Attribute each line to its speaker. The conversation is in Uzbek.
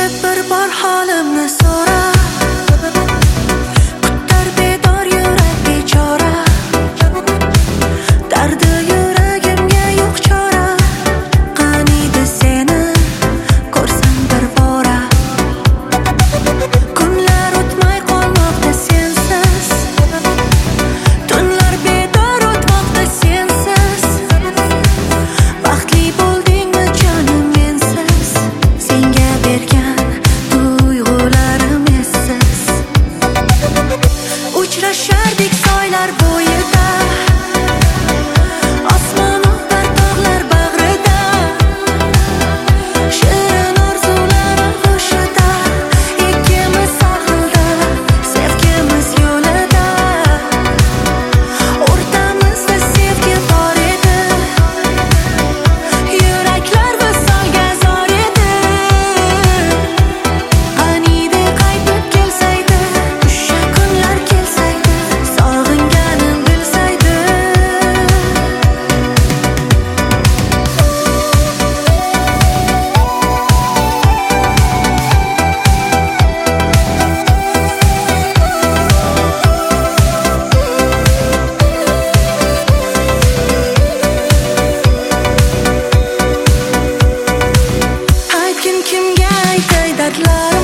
Speaker 1: Ket bir bor holimni so'ra, kutar bedor yurak bechora, dardi yuragimga yo'q chora. Qaniydi seni ko'rsam bir bora, kunlar o'tmay qolmoqda sensiz, tunlar bedor o'tmoqda sensiz. Baxtli bo'ldingmi jonim mensiz, senga bergan tuyg'ularim essiz. Uchrashardik soylar bo'yida, osmonu bir tog'lar bag'rida, shirin orzularim qo'shida, ikkimiz sahilda, sevgimiz yo'lida. O'rtamizda sevgi bor edi, yuraklar visolga zor edi. Qaniydi qaytib kelsaydi, o'sha kunlar kelsaydi, sog'inganim bilsaydi. Aytgin kimga aytay dardlar